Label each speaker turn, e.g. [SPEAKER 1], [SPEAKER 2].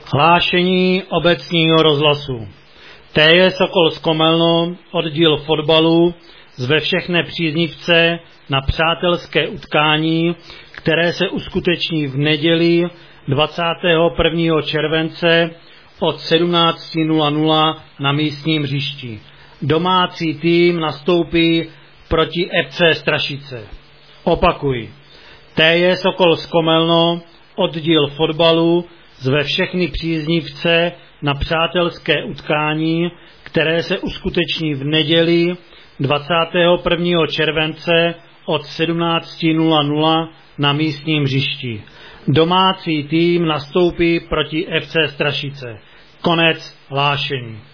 [SPEAKER 1] Hlášení obecního rozhlasu. TJ Sokol z Komelno, oddíl fotbalu, zve všechny příznivce na přátelské utkání, které se uskuteční v neděli 21. července od 17:00 na místním hřišti. Domácí tým nastoupí proti FC Strašice. Opakuji. TJ Sokol z Komelno, oddíl fotbalu, zve všechny příznivce na přátelské utkání, které se uskuteční v neděli 21. července od 17:00 na místním hřišti. Domácí tým nastoupí proti FC Strašice. Konec hlášení.